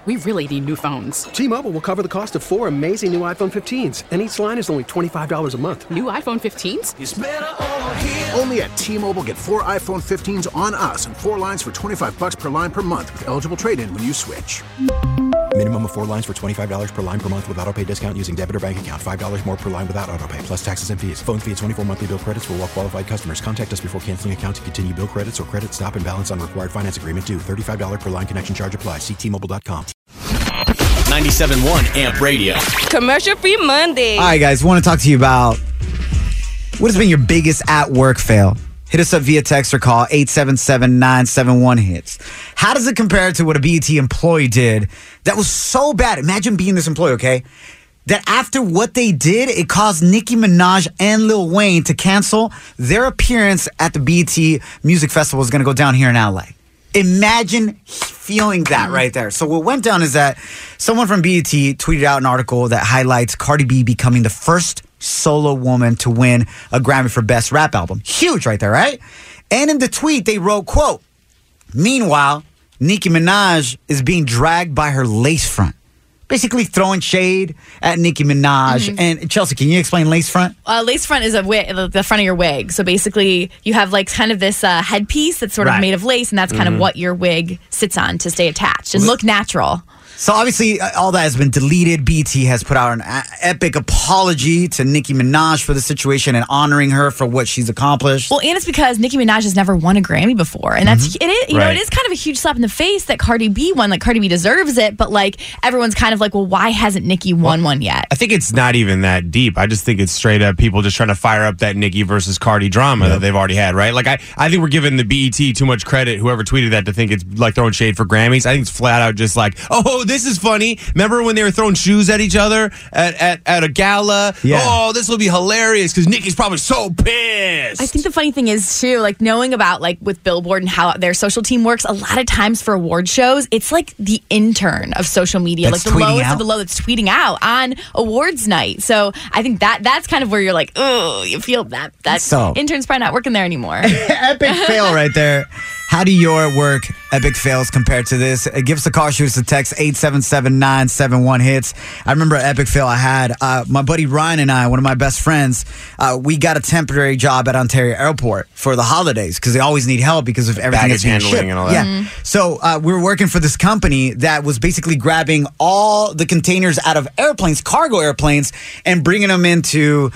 We really need new phones. T-Mobile will cover the cost of 4 amazing new iPhone 15s, and each line is only $25 a month. New iPhone 15s? It's better over here. Only at T-Mobile, get 4 iPhone 15s on us and 4 lines for $25 per line per month with eligible trade-in when you switch. Minimum of 4 lines for $25 per line per month with autopay discount using debit or bank account. $5 more per line without autopay, plus taxes and fees. Phone fee at 24 monthly bill credits for well-qualified customers. Contact us before canceling account to continue bill credits or credit stop and balance on required finance agreement due. $35 per line connection charge applies. See T-Mobile.com. 97.1 AMP Radio. Commercial-free Monday. All right, guys, want to talk to you about what has been your biggest at-work fail. Hit us up via text or call 877-971-HITS. How does it compare to what a BET employee did that was so bad? Imagine being this employee, okay? That after what they did, it caused Nicki Minaj and Lil Wayne to cancel their appearance at the BET Music Festival is going to go down here in LA. Imagine feeling that right there. So what went down is that someone from BET tweeted out an article that highlights Cardi B becoming the first solo woman to win a Grammy for Best Rap Album. Huge right there, right? And in the tweet, they wrote, quote, "Meanwhile, Nicki Minaj is being dragged by her lace front." Basically throwing shade at Nicki Minaj. Mm-hmm. And Chelsea, can you explain lace front? Lace front is the front of your wig. So basically, you have like kind of this headpiece that's sort of made of lace, and that's kind of what your wig sits on to stay attached and look natural. So obviously, all that has been deleted. BET has put out an epic apology to Nicki Minaj for the situation and honoring her for what she's accomplished. Well, and it's because Nicki Minaj has never won a Grammy before, and that's it is, you know, it is kind of a huge slap in the face that Cardi B won. Like Cardi B deserves it, but like everyone's kind of like, well, why hasn't Nicki won one yet? I think it's not even that deep. I just think it's straight up people just trying to fire up that Nicki versus Cardi drama that they've already had, right? Like I think we're giving the BET too much credit. Whoever tweeted that to think it's like throwing shade for Grammys. I think it's flat out just like, oh, this is funny. Remember when they were throwing shoes at each other at a gala? Yeah. Oh, this will be hilarious because Nicki's probably so pissed. I think the funny thing is, too, like knowing about like with Billboard and how their social team works, a lot of times for award shows, it's like the intern of social media, that's like the lowest out? of the low that's tweeting out on awards night. So I think that's kind of where you're like, oh, you feel that intern's probably not working there anymore. Epic fail right there. How do your work epic fails compare to this? Give us a call, shoot us a text, 877-971-HITS. I remember an epic fail I had. My buddy Ryan and I, one of my best friends, we got a temporary job at Ontario Airport for the holidays because they always need help because of everything that's being shipped. And all that. Yeah. Mm-hmm. So we were working for this company that was basically grabbing all the containers out of airplanes, cargo airplanes, and bringing them into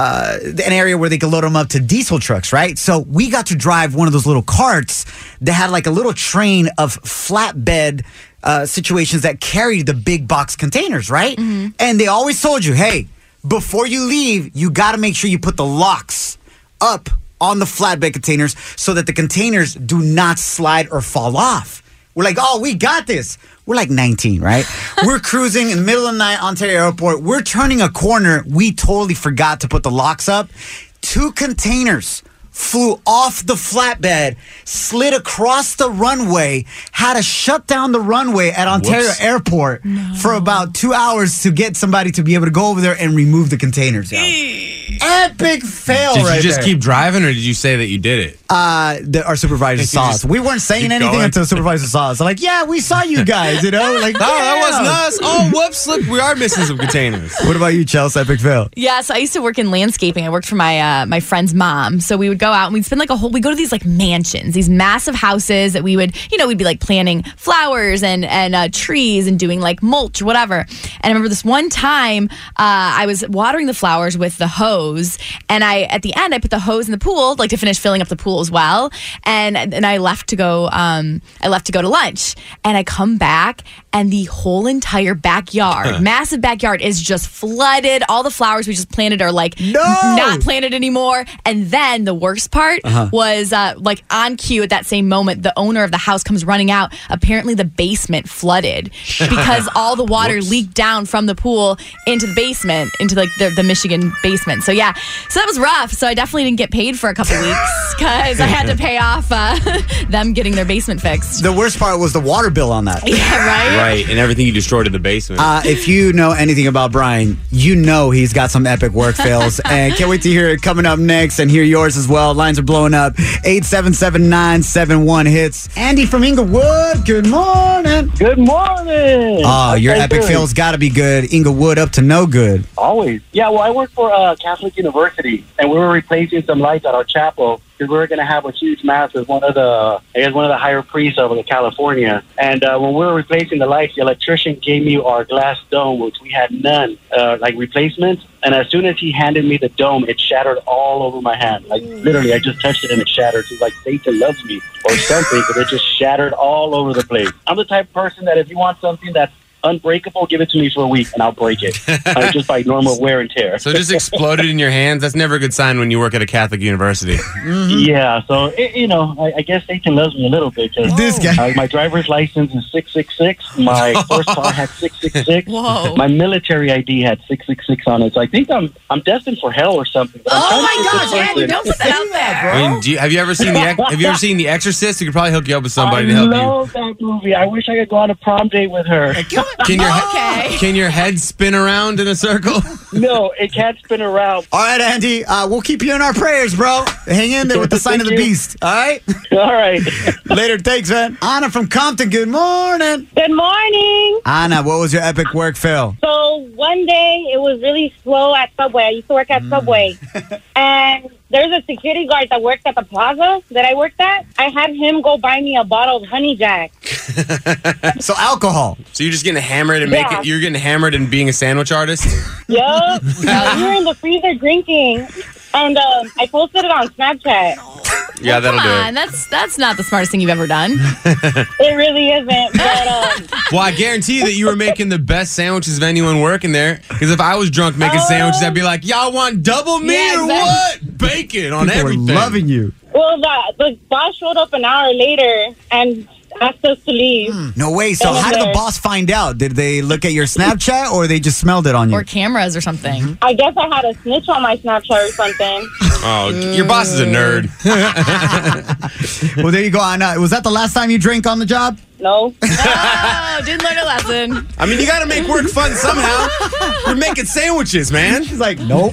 an area where they could load them up to diesel trucks, right? So we got to drive one of those little carts that had like a little train of flatbed situations that carried the big box containers, right? Mm-hmm. And they always told you, hey, before you leave, you got to make sure you put the locks up on the flatbed containers so that the containers do not slide or fall off. We're like, oh, we got this. We're like 19, right? We're cruising in the middle of the night, Ontario Airport. We're turning a corner. We totally forgot to put the locks up. 2 containers flew off the flatbed, slid across the runway, had to shut down the runway at Ontario Airport for about 2 hours to get somebody to be able to go over there and remove the containers out. Epic fail Did right you just there. keep driving, or did you say that you did it? Our supervisor saw us. We weren't saying anything going? until the supervisor saw us. Like, yeah, we saw you guys, you know? Like, No, that wasn't us. Oh, whoops, look, we are missing some containers. What about you, Chelsea? Epic fail. Yeah, so I used to work in landscaping. I worked for my friend's mom. So we would go out and we'd spend like we go to these like mansions, these massive houses that we would, we'd be like planting flowers and trees and doing like mulch, whatever. And I remember this one time I was watering the flowers with the hose, and at the end I put the hose in the pool, like to finish filling up the pool as well. And I left to go to lunch, and I come back and the whole entire backyard, massive backyard, is just flooded. All the flowers we just planted are like not planted anymore. And then the worst part was like on cue at that same moment, the owner of the house comes running out. Apparently the basement flooded because all the water leaked down from the pool into the basement, into like the Michigan basement. So yeah, so that was rough. So I definitely didn't get paid for a couple weeks because I had to pay off them getting their basement fixed. The worst part was the water bill on that. Yeah, right? Right, and everything you destroyed in the basement. If you know anything about Brian, you know he's got some epic work fails. And can't wait to hear it coming up next and hear yours as well. Lines are blowing up. 877-971-HITS. Andy from Inglewood, good morning. Good morning. Oh, your epic fails got to be good. Inglewood up to no good. Always. Yeah, well, I work for Catholic University, and we were replacing some lights at our chapel because we were going to have a huge mass with one of the higher priests over in California. And when we were replacing the lights, the electrician gave me our glass dome, which we had none, like replacements. And as soon as he handed me the dome, it shattered all over my hand. Like, literally, I just touched it and it shattered. It's like Satan loves me or something, because it just shattered all over the place. I'm the type of person that if you want something that's unbreakable, give it to me for a week and I'll break it. Just by normal wear and tear. So it just exploded in your hands? That's never a good sign when you work at a Catholic university. Mm-hmm. Yeah, so, I guess Satan loves me a little bit. This guy. My driver's license is 666. My first car had 666. Whoa. My military ID had 666 on it. So I think I'm destined for hell or something. But Oh my gosh, Andy, don't put that out there, bro. I mean, have you ever seen The Exorcist? You could probably hook you up with somebody to help you. I love that movie. I wish I could go on a prom date with her. Can your head spin around in a circle? No, it can't spin around. All right, Andy, we'll keep you in our prayers, bro. Hang in there with the sign of the beast, all right? All right. Later, thanks, man. Anna from Compton, good morning. Good morning. Anna, what was your epic work fail? So one day it was really slow at Subway. I used to work at Subway. And there's a security guard that worked at the plaza that I worked at. I had him go buy me a bottle of Honey Jack. So alcohol. So you're just getting hammered and Yeah. you're getting hammered and being a sandwich artist? Yup. We were in the freezer drinking. And I posted it on Snapchat. Yeah, that'll Come do on, that's not the smartest thing you've ever done. It really isn't. But Well, I guarantee you that you were making the best sandwiches of anyone working there. Because if I was drunk making sandwiches, I'd be like, y'all want double meat or what? Bacon on People everything. are loving you. well, the boss showed up an hour later and asked us to leave. No way. So how did the boss find out? Did they look at your Snapchat or they just smelled it on you? Or cameras or something. I guess I had a snitch on my Snapchat or something. Oh, your boss is a nerd. Well, there you go, Anna. Was that the last time you drank on the job? No. Oh, didn't learn a lesson. I mean, you got to make work fun somehow. You're making sandwiches, man. She's like, nope.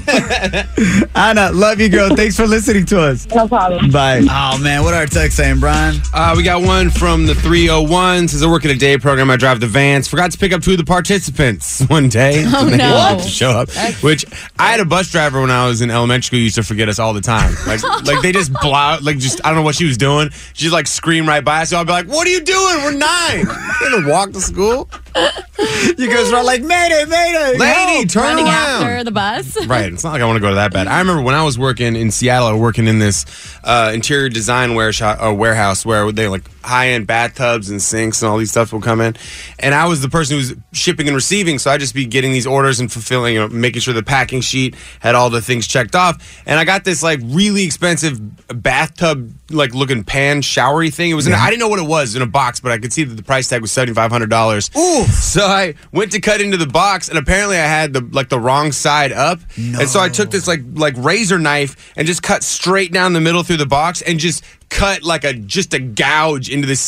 Anna, love you, girl. Thanks for listening to us. No problem. Bye. Oh, man. What are our texts saying, Brian? We got one from the 301. Says, I work at a day program. I drive the vans. Forgot to pick up two of the participants one day. Oh, They no. had to show up. Which I had a bus driver when I was in elementary school who used to forget us all the time. Like they just blow out, I don't know what she was doing. She'd like scream right by us. So I'd be like, what are you doing? We're 9. You gonna walk to school? You guys were like, Mayday, Mayday. Lady, turn Running around. after the bus. Right. It's not like I want to go to that bad. I remember when I was working in Seattle, working in this interior design warehouse where they like high-end bathtubs and sinks and all these stuff will come in. And I was the person who was shipping and receiving, so I'd just be getting these orders and fulfilling, making sure the packing sheet had all the things checked off. And I got this like really expensive bathtub like looking pan showery thing. It was I didn't know what it was in a box, but I could see that the price tag was $7,500. Ooh. So I went to cut into the box, and apparently I had the wrong side up. No. And so I took this like razor knife and just cut straight down the middle through the box and just cut like a gouge into this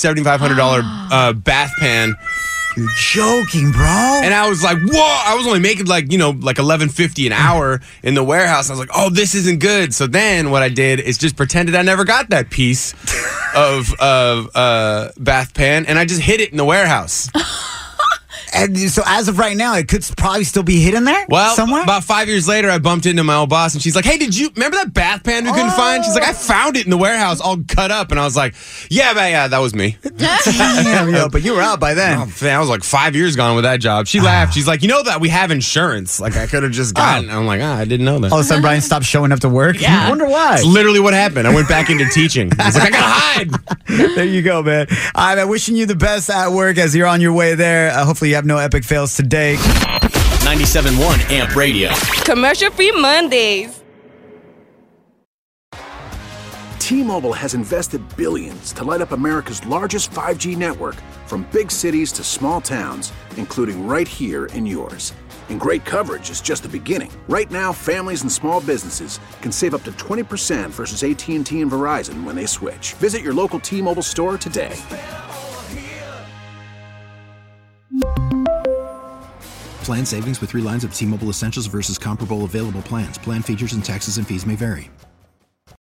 $7,500 bath pan. You're joking, bro. And I was like, whoa, I was only making like $11.50 an hour in the warehouse. I was like, oh, this isn't good. So then what I did is just pretended I never got that piece of bath pan, and I just hid it in the warehouse. And so as of right now, it could probably still be hidden there somewhere? About 5 years later, I bumped into my old boss, and she's like, hey, did you remember that bath pan we couldn't find? She's like, I found it in the warehouse all cut up. And I was like, yeah, that was me. Damn, yo, but you were out by then. Oh, man, I was like 5 years gone with that job. She laughed. She's like, you know that we have insurance. Like, I could have just gotten. I'm like, I didn't know that. All of a sudden, Brian stopped showing up to work. Yeah. I wonder why. It's literally what happened. I went back into teaching. I was like, I gotta hide. There you go, man. I'm wishing you the best at work as you're on your way there. Hopefully you have no epic fails today. 97.1 AMP Radio. Commercial-free Mondays. T-Mobile has invested billions to light up America's largest 5G network, from big cities to small towns, including right here in yours. And great coverage is just the beginning. Right now, families and small businesses can save up to 20% versus AT&T and Verizon when they switch. Visit your local T-Mobile store today. Plan savings with 3 lines of T-Mobile Essentials versus comparable available plans. Plan features and taxes and fees may vary.